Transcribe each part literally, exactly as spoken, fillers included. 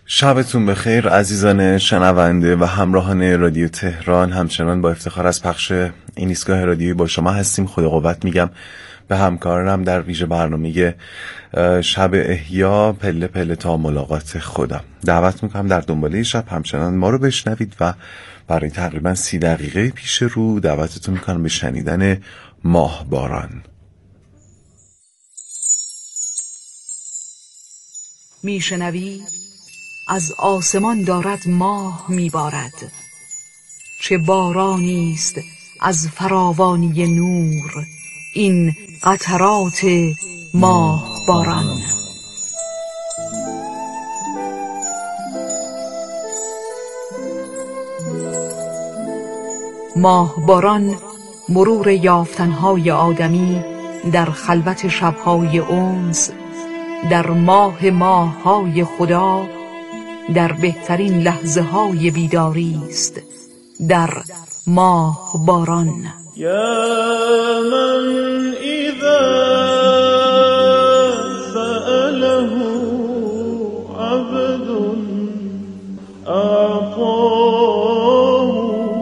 شبتون بخیر عزیزان شنونده و همراهان رادیو تهران. همچنان با افتخار از پخش این ایستگاه رادیویی با شما هستیم. خدا قوت میگم به همکارم در ویژه برنامه شب احیا، پله پله تا ملاقات خدا. دعوت میکنم در دنباله شب همچنان ما رو بشنوید و برای تقریبا سی دقیقه پیش رو دعوتتون میکنم به شنیدن ماهباران. میشنوی؟ از آسمان دارد ماه میبارد، چه بارانیست از فراوانی نور این قطرات ماه باران. ماه باران مرور یافتنهای آدمی در خلوت شبهای انس، در ماه ماه‌های خدا، در بهترین لحظه های بیداری است، در ماه باران. یا من اذا سأله عبد اعطاه.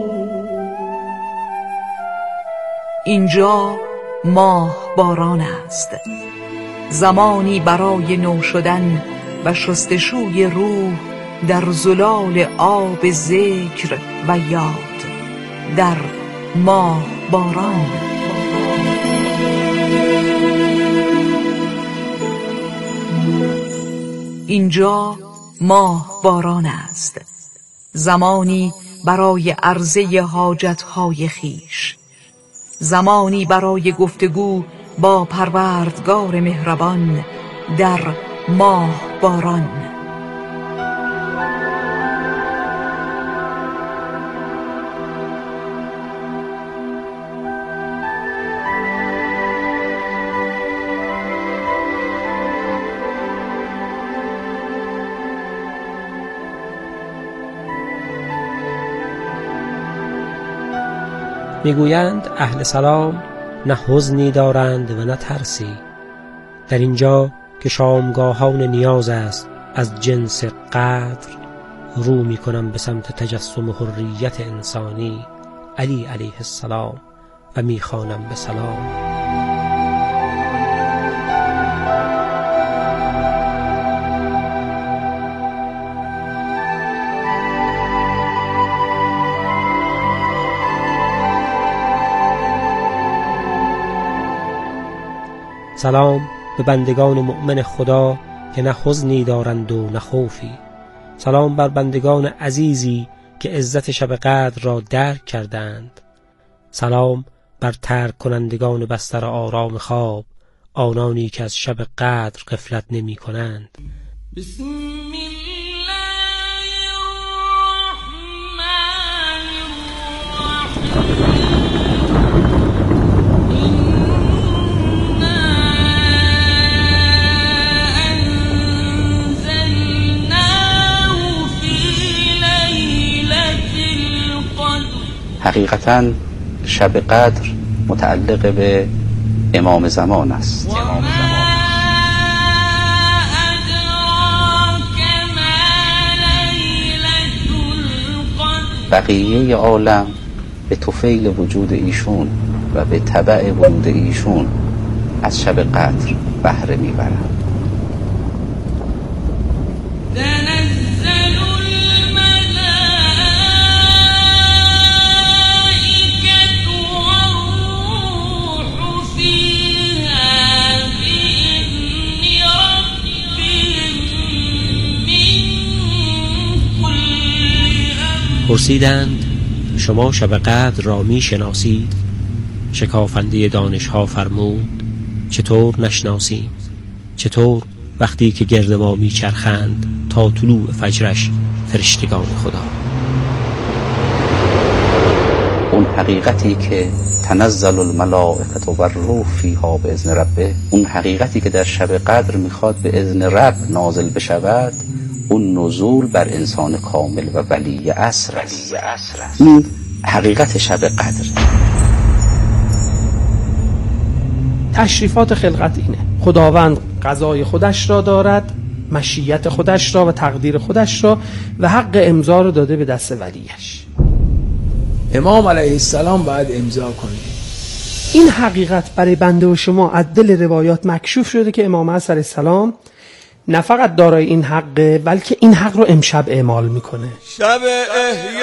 اینجا ماه باران است، زمانی برای نو شدن و شستشوی روح در زلال آب ذکر و یاد، در ماه باران. اینجا ماه باران است، زمانی برای عرضه حاجتهای خیش، زمانی برای گفتگو با پروردگار مهربان، در ماه باران. میگویند اهل سلام نه حزنی دارند و نه ترسی. در اینجا که شامگاهان نیاز است از جنس قدر، رو میکنم به سمت تجسم حریت انسانی علی علیه السلام و میخوانم به سلام. سلام به بندگان مؤمن خدا که نه حزنی دارند و نه خوفی. سلام بر بندگان عزیزی که عزت شب قدر را درک کردند. سلام بر ترک کنندگان بستر آرام خواب، آنانی که از شب قدر غفلت نمی کنند. بسم حقیقتاً شب قدر متعلق به امام زمان است. امام زمان. بقیه عالم به طفیل وجود ایشون و به تبع وجود ایشون از شب قدر بهره میبرند. پرسیدند شما شب قدر را می شناسید؟ شکافنده دانشها فرمود چطور نشناسیم؟ چطور وقتی که گرد ما می چرخند تا طلوع فجرش فرشتگان خدا؟ اون حقیقتی که تنزل الملائکه و الروح فیها باذن ربه، اون حقیقتی که در شب قدر میخواد به اذن رب نازل بشود، اون نزول بر انسان کامل و ولی عصر است. این حقیقت شب قدر. تشریفات خلقت اینه. خداوند قضای خودش را دارد مشیت خودش را و تقدیر خودش را و حق امضا رو داده به دست ولیش. امام علیه السلام باید امضا کنه. این حقیقت برای بنده و شما از دل روایات مکشوف شده که امام علیه السلام نه فقط دارای این حقه بلکه این حق رو امشب اعمال میکنه. شب احیاس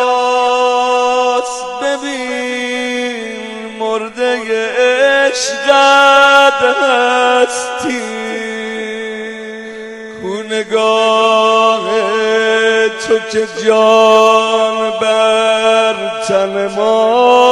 ببین مرده عشقت هستی، خونگاه تو که جان بر تن ما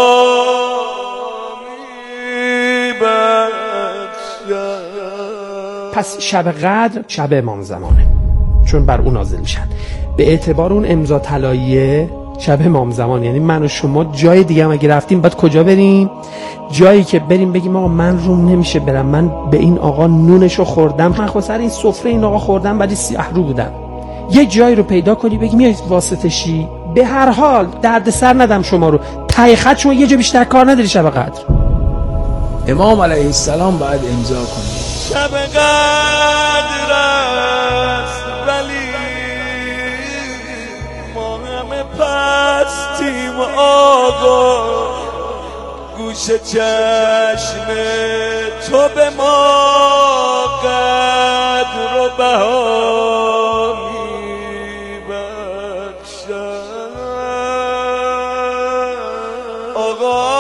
میبخشد. پس شب قدر شب امام زمانه، چون بر اون نازل میشن. به اعتبار اون امضا طلاییه شب امام زمان، یعنی من و شما جای دیگه هم اگه رفتیم باید کجا بریم؟ جایی که بریم بگیم آقا من روم نمیشه برم، من به این آقا نونشو خوردم، من خود سر این سفره این آقا خوردم ولی سیاه رو بودم. یه جایی رو پیدا کنی بگی میای واسطه شی، به هر حال درد سر ندم شما رو، ته خط شما یه جا بیشتر کار نداری شب قدر. امام علیه السلام باید امضا کنه. شب قدر است ولی ما همه پستیم آقا، گوش چشم تو به ما قدر و بها میبخشد. آقا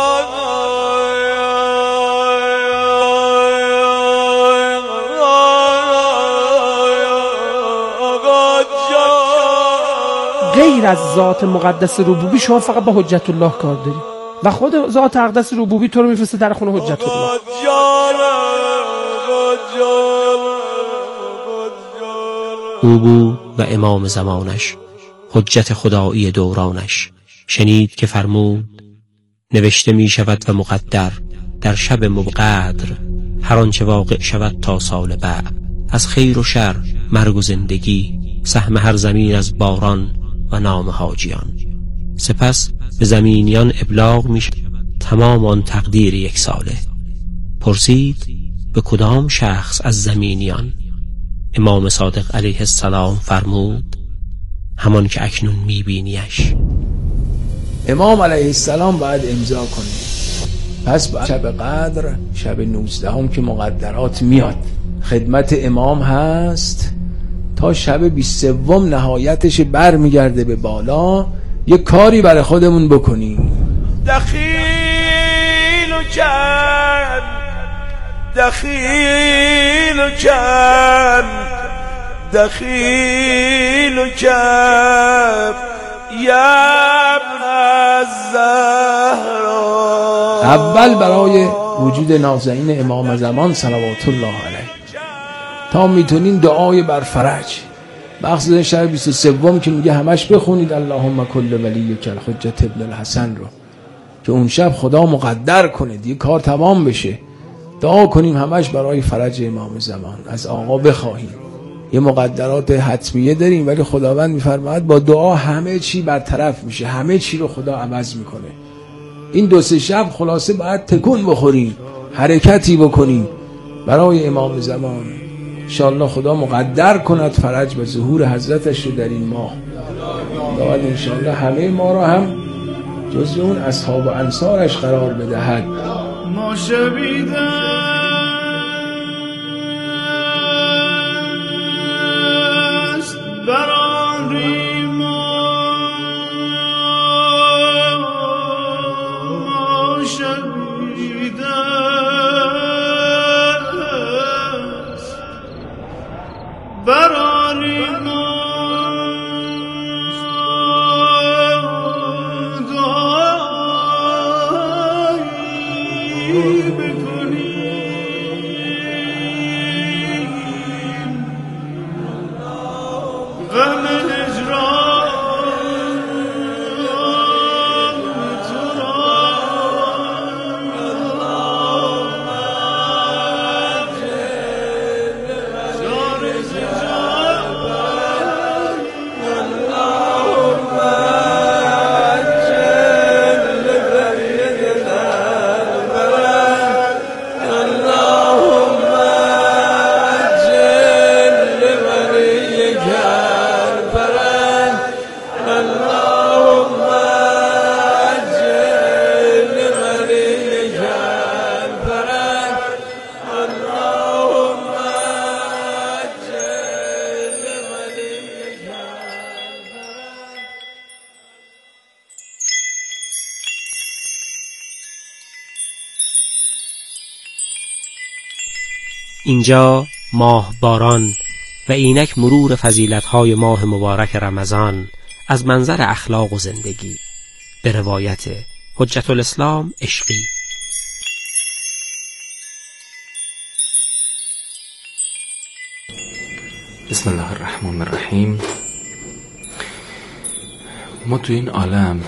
غیر از ذات مقدس ربوبی شما فقط با حجت الله کار داری و خود ذات اقدس ربوبی تو رو میفرسته در خونه حجت الله. او بود و امام زمانش، حجت خدایی دورانش. شنید که فرمود نوشته می شود و مقدر در شب مقدر هر آنچه واقع شود تا سال بعد، از خیر و شر، مرگ و زندگی، سهم هر زمین از باران و نام حاجیان. سپس به زمینیان ابلاغ می شود تمام آن تقدیر یک ساله. پرسید به کدام شخص از زمینیان؟ امام صادق علیه السلام فرمود همان که اکنون می بینیش. امام علیه السلام باید امضا کنه. پس شب قدر شب نوزدهم که مقدرات میاد خدمت امام هست تا شب بیست و سوم نهایتش بر میگرده به بالا. یه کاری برای خودمون بکنیم. دخیل و کن دخیل و کن دخیل و کن یبن الزهرا. اول برای وجود نازنین امام زمان صلوات الله علیه تا میتونین دعای بر فرج مخصوصا شب بیست و سوم که میگه همش بخونید اللهم کل ولیک الحجة ابن الحسن رو، که اون شب خدا مقدر کنه دیگه کار تمام بشه. دعا کنیم همش برای فرج امام زمان، از آقا بخواهیم. یه مقدرات حتمیه داریم ولی خداوند میفرماید با دعا همه چی برطرف میشه، همه چی رو خدا عوض میکنه. این دو سه شب خلاصه باید تکون بخوریم، حرکتی بکنیم برای امام زمان. انشاءالله خدا مقدر کند فرج و ظهور حضرتش رو در این ماه. دعوت انشاءالله همه ما را هم جزء اون اصحاب و انصارش قرار بدهد. ما شبیدن است بران ریمان، ما شبیدن است بران ریمان. اینجا ماه باران و اینک مرور فضیلت‌های ماه مبارک رمضان از منظر اخلاق و زندگی به روایت حجت الاسلام عشقی. بسم الله الرحمن الرحیم. ما تو این عالم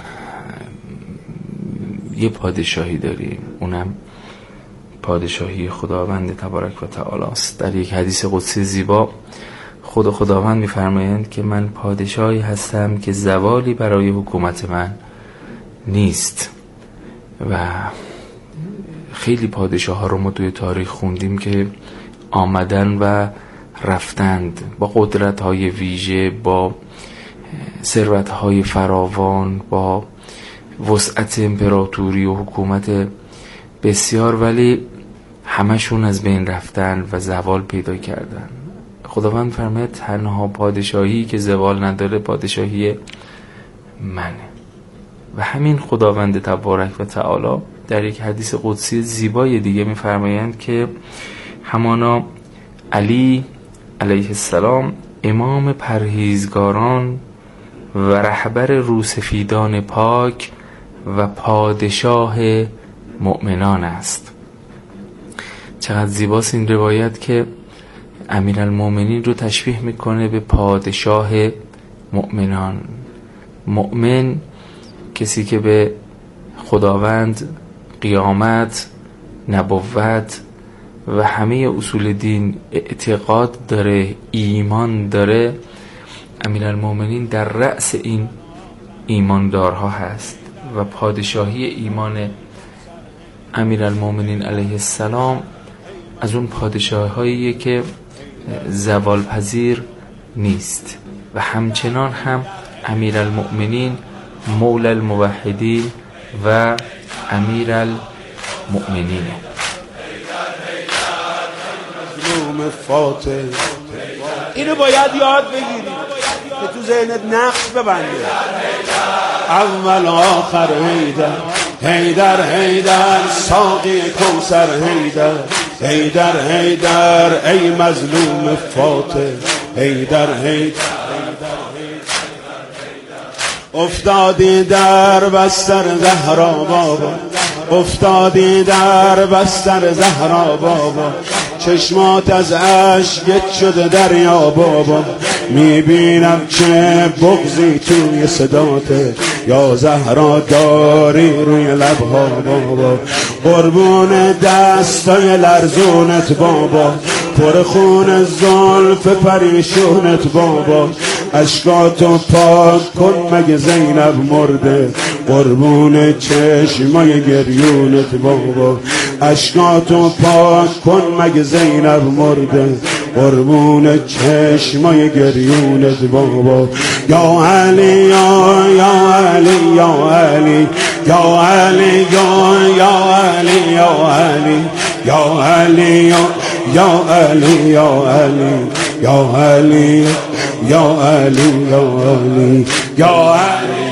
یه پادشاهی داریم، اونم پادشاهی خداوند تبارک و تعالی است. در یک حدیث قدسی زیبا خود خداوند می‌فرمایند که من پادشاهی هستم که زوالی برای حکومت من نیست. و خیلی پادشاه ها رو ما توی تاریخ خوندیم که آمدن و رفتند با قدرت های ویژه، با ثروت های فراوان، با وسعت امپراتوری و حکومت بسیار، ولی همشون از بین رفتن و زوال پیدا کردن. خداوند فرماید تنها پادشاهی که زوال نداره پادشاهی منه. و همین خداوند تبارک و تعالی در یک حدیث قدسی زیبای دیگه می‌فرمایند که همانا علی علیه السلام امام پرهیزگاران و رهبر روسفیدان پاک و پادشاه مؤمنان است. چقدر زیباست این روایت که امیرالمومنین رو تشبیه میکنه به پادشاه مؤمنان. مؤمن کسی که به خداوند، قیامت، نبوت و همه اصول دین اعتقاد داره، ایمان داره، امیرالمومنین در رأس این ایماندارها هست. و پادشاهی ایمان امیرالمومنین علیه السلام از اون پادشاهاییه که زوال پذیر نیست. و همچنان هم امیرالمؤمنین مولا الموحدین و امیرالمؤمنین. اینو باید یاد بگیری که تو ذهنت نقش ببنده. اول آخر حیدر حیدر حیدر ساقی کوثر حیدر حیدر حیدر ای مظلوم فاتح حیدر حیدر افتادی در بستر زهرا بابا، افتادی در بستر زهرا بابا، چشمات از اشک گچ شده دریا بابا، میبینم چه بغضی توی صداته یا زهرا داری روی لبها بابا، قربون دستای لرزونت بابا، پر خون زلف پریشونت بابا، اشکاتو پاک کن مگه زینب مرده، قربون چشمای گریونت بابا، اشکاتو پاک کن مگه زینب مرده، قربون چشمای گریونت بابا. یا علی یا یا علی یا علی یا علی یا یا علی یا علی یا علی یا علی یا علی یا علی یا علی یا علی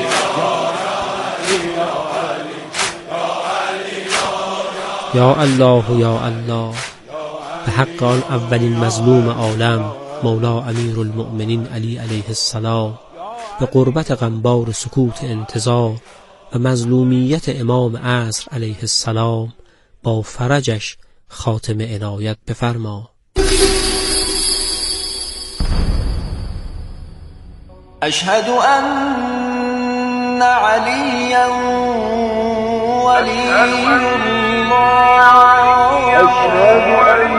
یا الله یا الله. به حق آن اولین مظلوم عالم مولا امیر المؤمنین علی علیه السلام، به قربت غمبار سکوت انتظار و مظلومیت امام عصر علیه السلام، با فرجش خاتم عنایت بفرما. اشهد ان علیا ولی الله، اشهد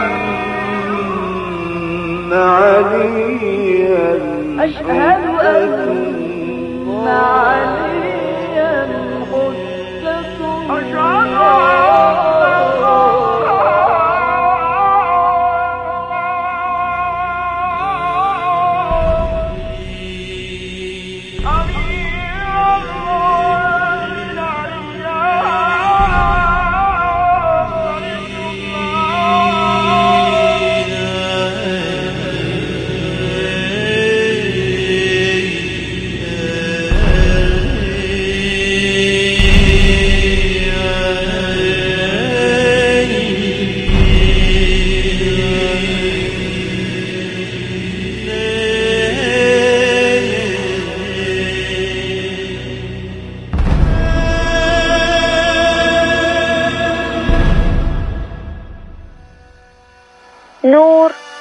ان علیا، اشهد ان علیا قدس الله.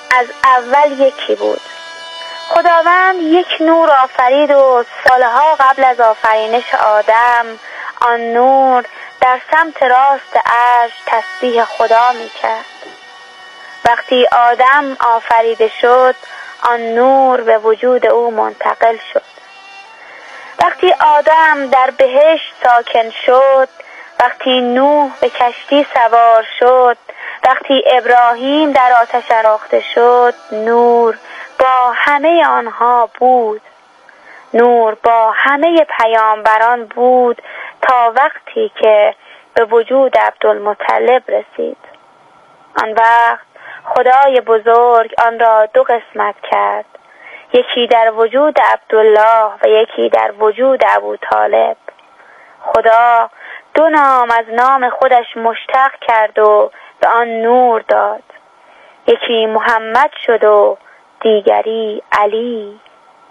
از اول یکی بود. خداوند یک نور آفرید و سالها قبل از آفرینش آدم آن نور در سمت راست عرش تسبیح خدا می کرد. وقتی آدم آفریده شد آن نور به وجود او منتقل شد. وقتی آدم در بهشت ساکن شد، وقتی نوح به کشتی سوار شد، وقتی ابراهیم در آتش افروخته شد، نور با همه آنها بود. نور با همه پیامبران بود تا وقتی که به وجود عبدالمطلب رسید. آن وقت خدای بزرگ آن را دو قسمت کرد، یکی در وجود عبدالله و یکی در وجود ابوطالب. خدا دو نام از نام خودش مشتق کرد و به آن نور داد، یکی محمد شد و دیگری علی.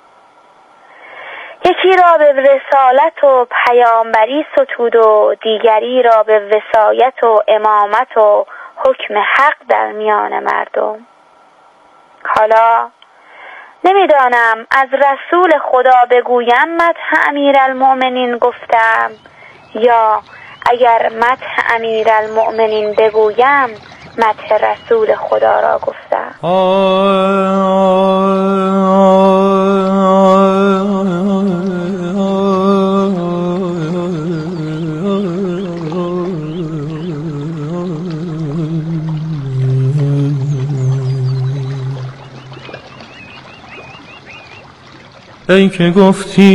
یکی را به رسالت و پیامبری ستود و دیگری را به وصایت و امامت و حکم حق در میان مردم. حالا نمیدانم از رسول خدا بگویم مدح امیرالمؤمنین گفتم، یا اگر مدح امیرالمؤمنین بگویم مدح رسول خدا را گفتم. ای که گفتی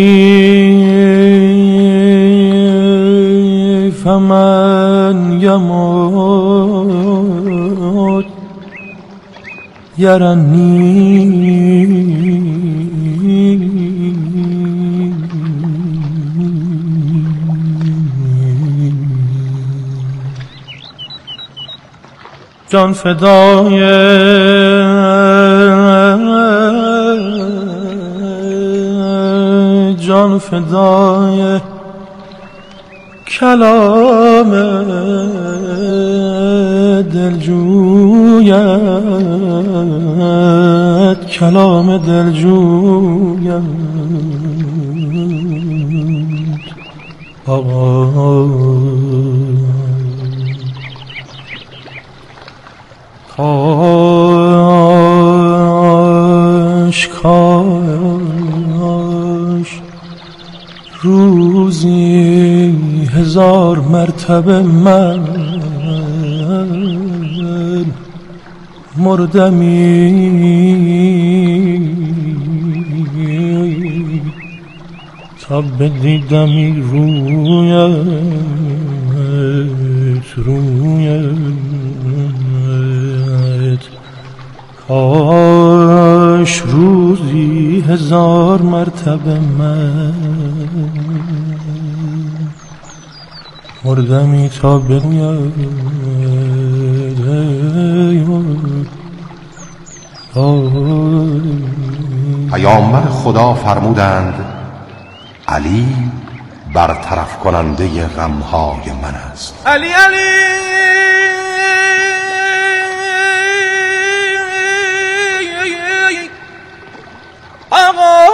فمن یموت یرنی جان فدای جان فدای کلام دلجویت، کلام دلجویت آقا. کاش کاش روزی هزار مرتبه من مردمی تا بدیدمی رویت رویت. کاش روزی هزار مرتبه من مردمی تا بگوید پیامبر خدا فرمودند علی برطرف کننده غمهای من است. علی علی آقا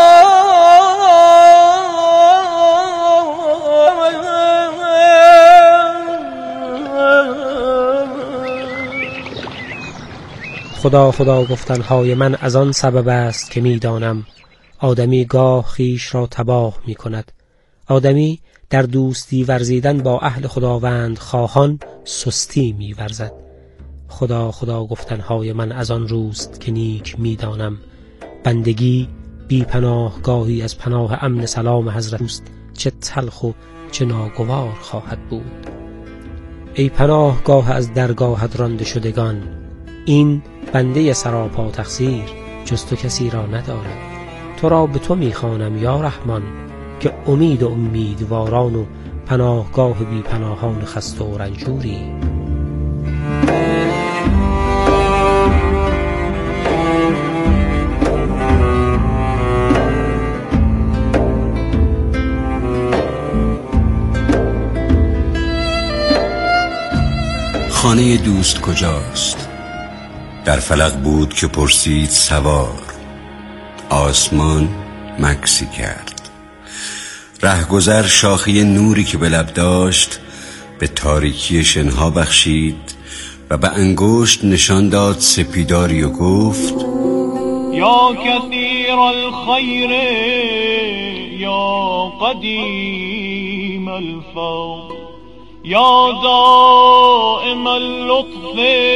خدا خدا گفتنهای من از آن سبب است که میدانم آدمی گاه خیش را تباه می کند. آدمی در دوستی ورزیدن با اهل خداوند خواهان سستی می ورزد. خدا خدا گفتنهای من از آن روست که نیک میدانم بندگی بی پناهگاهی از پناه امن سلام حضرت است، چه تلخ و چه ناگوار خواهد بود. ای پناهگاه از درگاهت رانده شدگان، این بنده سراپا تقصیر جز تو کسی را ندارد. تو را به تو میخوانم یا رحمان که امید و امیدواران و پناهگاه بی پناهان خسته و رنجوری. خانه دوست کجاست؟ در فلک بود که پرسید سوار، آسمان مکسی کرد. رهگذر شاخه نوری که به لب داشت به تاریکی شنها بخشید و به انگشت نشان داد سپیداری و گفت یا کثیر الخیر یا قدیم الفضل یا دائم اللطف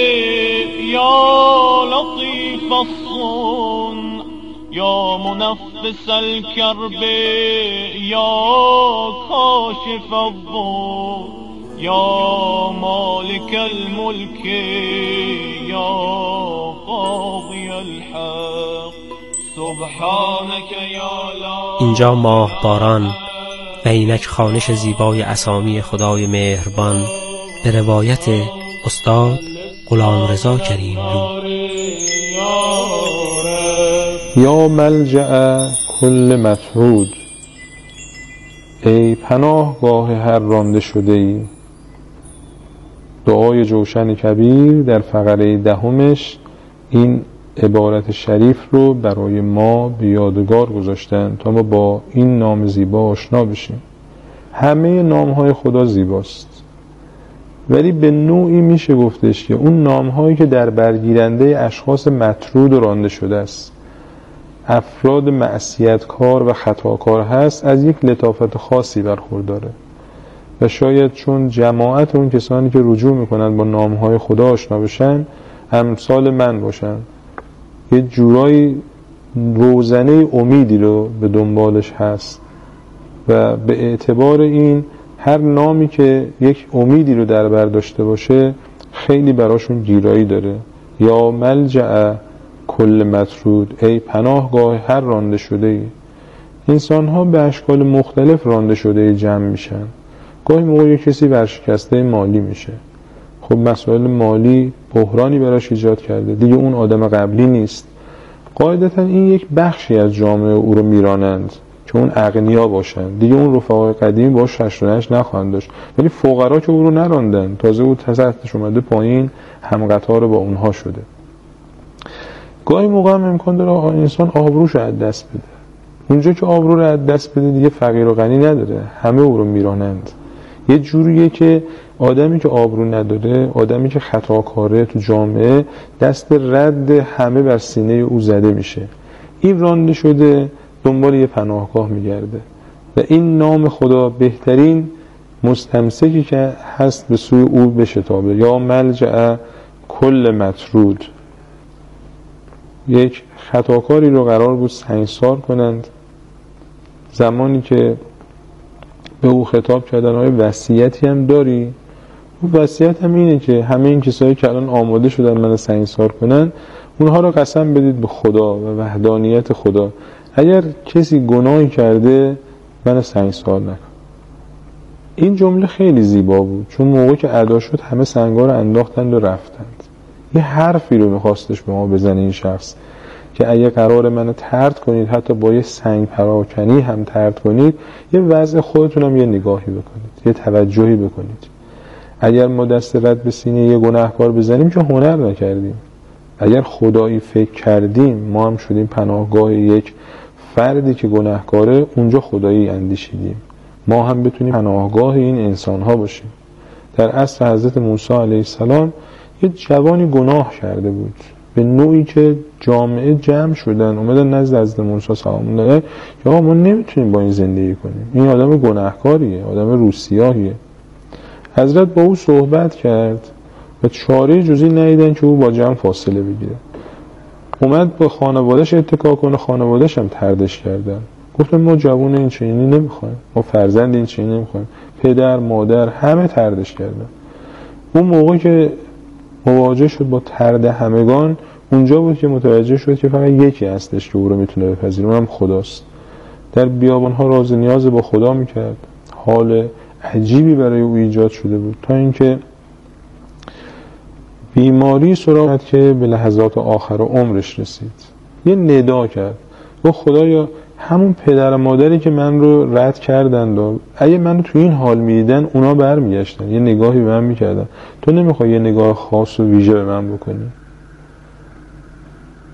یا لطیف الصنع یا منفس الكرب یا کاشف الضر یا مالک الملک یا قاضی الحق سبحانك یا لا. اینجا ماه باران و اینک خوانش زیبای اسامی خدای مهربان به روایت استاد غلامرضا کریملو. یا ملجأ کل مطرود، ای پناهگاه هر رانده شده ای. دعای جوشن کبیر در فقره دهمش این عبارت شریف رو برای ما به یادگار گذاشتن تا ما با این نام زیبا آشنا بشیم. همه نامهای خدا زیباست، ولی به نوعی میشه گفتش که اون نامهایی که در برگیرنده اشخاص مطرود و رانده شده است، افراد معصیتکار و خطاکار هست، از یک لطافت خاصی برخورداره و شاید چون جماعت اون کسانی که رجوع میکنند با نامهای خدا آشنا بشن امثال من باشن، یه جورایی روزنه امیدی رو به دنبالش هست و به اعتبار این هر نامی که یک امیدی رو در بر داشته باشه خیلی براشون گیرایی داره. یا ملجأ کل مطرود، ای پناهگاه هر رانده شده ای. انسان ها به اشکال مختلف رانده شده ای جمع میشن. گاهی موقع یک کسی ورشکسته مالی میشه، خب مسائل مالی بحرانی براش ایجاد کرده، دیگه اون آدم قبلی نیست. قاعدتا این یک بخشی از جامعه او رو میرانند که اون اغنیا باشن، دیگه اون رفقای قدیمی باش ششرنش نخواهند داشت، ولی فقرا که او رو نراندن، تازه او تحتش اومده پایین، هم قطار با اونها شده. گاهی موقع هم امکان داره انسان آبروش رو از دست بده. اونجا که آبرو رو از دست بده دیگه فقیر و غنی نداره، همه او رو میرانند. یه جوریه که آدمی که آبرو نداره، آدمی که خطاکاره تو جامعه، دست رد همه بر سینه او زده میشه. این رانده شده دنبال یه پناهگاه میگرده و این نام خدا بهترین مستمسکی که هست به سوی او بشتابه. یا ملجأ کل مطرود. یک خطاکاری رو قرار بود سنگسار کنند، زمانی که به او خطاب کردن آیا وصیتی هم داری؟ اون وصیت هم اینه که همه این کسایی که الان آماده شدن من سنگسار کنن، اونها رو قسم بدید به خدا و وحدانیت خدا، اگر کسی گناهی کرده من سنگسار نکن. این جمله خیلی زیبا بود، چون موقعی که ادا شد همه سنگا رو انداختند و رفتند. یه حرفی رو میخواستش به ما بزنه این شخص که اگه قرار منو طرد کنید، حتی با یه سنگ پراکنی هم طرد کنید، یه وضع خودتونم یه نگاهی بکنید، یه توجهی بکنید. اگر ما دست رد به سینه یه گناهکار بزنیم که هنر نکردیم. اگر خدایی فکر کردیم ما هم شدیم پناهگاه یک فردی که گناهکاره، اونجا خدایی اندیشیدیم ما هم بتونیم پناهگاه این انسان ها باشیم. در عصر حضرت موسی علیه السلام یه جوانی گناه کرده بود، به نوعی که جامعه جمع شدن اومدن نزد حضرت موسی سلام الله که آقا ما نمیتونیم با این زندگی کنیم، این آدم گناهکاریه، آدم روسیاهیه. حضرت با او صحبت کرد و چاره جزی ندیدن که او با جمع فاصله بگیره. اومد به خانوادهش اتکا کنه، خانوادهش هم طردش کردن، گفتن ما جوون این چنینی نمیخوایم، ما فرزند این چنینی نمیخوایم، پدر مادر همه طردش کردن. اون موقع که مواجه شد با طرد همگان، اونجا بود که متوجه شد که فقط یکی هستش که او رو میتونه بپذیره، اونم خداست. در بیابانها راز نیاز با خدا میکرد، حال عجیبی برای او ایجاد شده بود، تا اینکه بیماری سراغ که به لحظات آخر عمرش رسید. یه ندا کرد، گفت خدایا همون پدر و مادری که من رو رد کردند و اگه منو تو این حال میدیدن اونا برمیگشتن، یه نگاهی به من میکردن، تو نمیخوای یه نگاه خاص و ویژه به من بکنی؟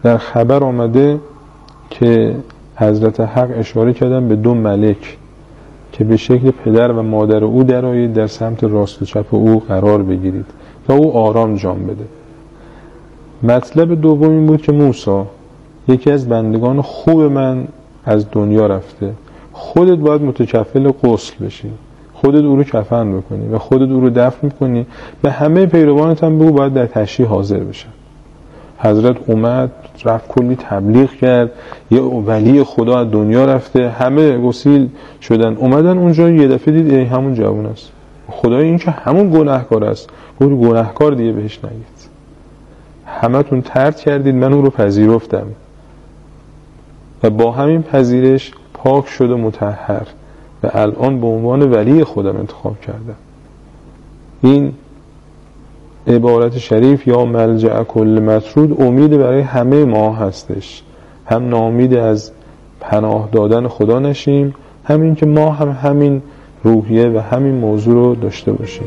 در خبر آمده که حضرت حق اشاره کردن به دو ملک که به شکل پدر و مادر او درآیید، در سمت راست و چپ او قرار بگیرید تا او آرام جام بده. مطلب دوم این بود که موسی، یکی از بندگان خوب من از دنیا رفته، خودت باید متکفل غسل بشی، خودت او رو کفن بکنی و خودت او رو دفن کنی، به همه پیروانت هم بگو باید در تشییع حاضر بشن. حضرت اومد رفت کلی تبلیغ کرد، یه ولی خدا از دنیا رفته، همه گسیل شدن، اومدن اونجا یه دفعه دید ای همون جوان است، خدای این که همون گناهکار است، گفت گناهکار دیگه بهش نگید، همه تون طرد کردید، من اون رو پذیرفتم و با همین پذیرش پاک شد و مطهر و الان به عنوان ولی خودم انتخاب کردم. این عبارت شریف یا ملجأ کل مطرود امید برای همه ما هستش، هم ناامید از پناه دادن خدا نشیم، همین که ما هم همین روحیه و همین موضوع رو داشته باشیم.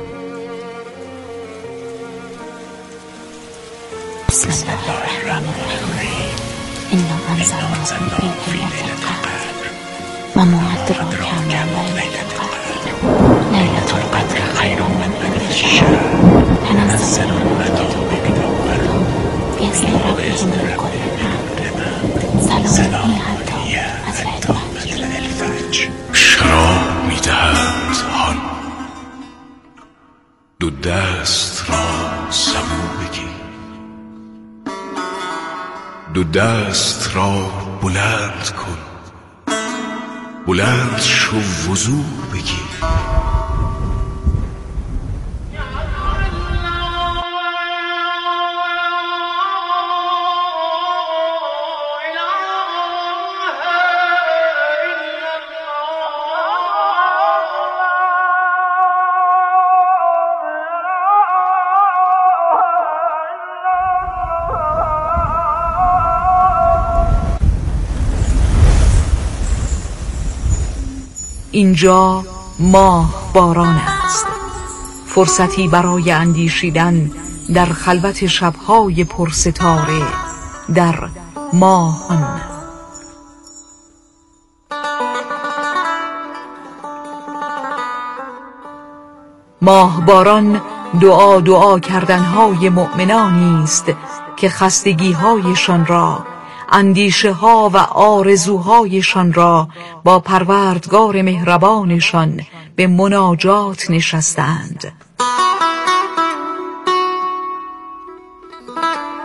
بسم الله الرحمن الرحیم. انا انزلناه فی لیلة القدر و ما ادراک ما لیلة القدر. لیلة القدر خیر من الف شهر. تنزل الملائکة والروح بإذن ربهم سلام هی حتی مطلع الفجر. شراب می‌دهند هان، دو دست را سبو بگیر، دو دست را بلند کن، بلند شو وضو بگیر. اینجا ماه باران است، فرصتی برای اندیشیدن در خلوت شبهای پرستاره در ماهان. ماه باران دعا دعا کردنهای مؤمنانی است که خستگی‌هایشان را، اندیشه ها و آرزوهایشان را با پروردگار مهربانشان به مناجات نشستند.